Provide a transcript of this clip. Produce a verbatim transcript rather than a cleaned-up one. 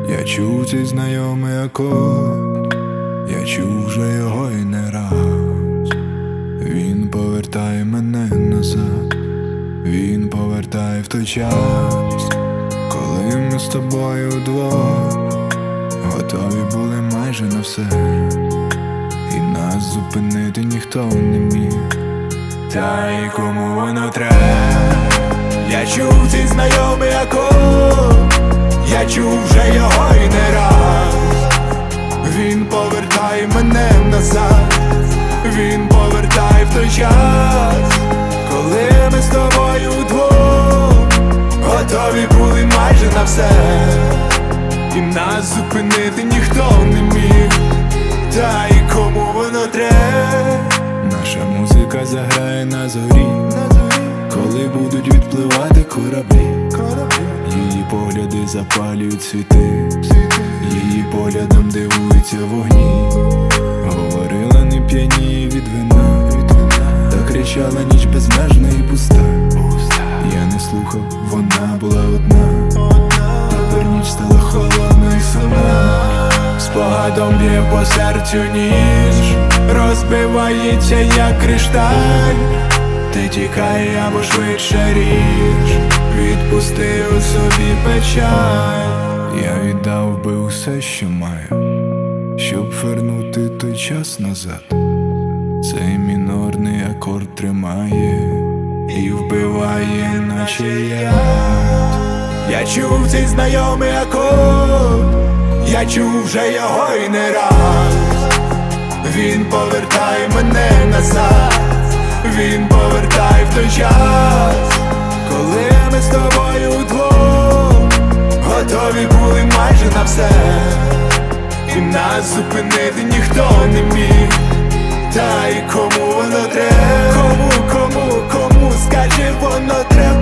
Я чув цей знайомий акорд, я чув вже його і не раз. Він повертає мене назад, він повертає в той час, коли ми з тобою вдвох готові були майже на все, і нас зупинити ніхто не міг. Та й кому воно треба? Я чув цей знайомий акорд, я чув вже його і не раз. Він повертає мене назад, він повертає в той час, коли ми з тобою вдвох готові були майже на все, і нас зупинити ніхто не міг. Та й кому воно треба? Наша музика заграє на зорі, коли будуть відпливати кораблі. Її погляди запалюють світи, її поглядом дивуються вогні. Говорила не п'яніє від вина, та кричала ніч безмежна і пуста. Я не слухав, вона була одна, тепер ніч стала холодна і сумна. Спогадом б'є по серцю ніч, розбивається як кришталь. Ти тікай або швидше ріж, відпусти у собі печаль. Я віддав би усе, що маю, щоб вернути той час назад. Цей мінорний акорд тримає і вбиває, наче яд. Я чув цей знайомий акорд, я чув вже його і не раз. Він повертає мене назад, він повертає в той час, коли ми з тобою вдвох готові були майже на все, і нас зупинити ніхто не міг. Та й кому воно треба? Кому, кому, кому, скажи, воно треба?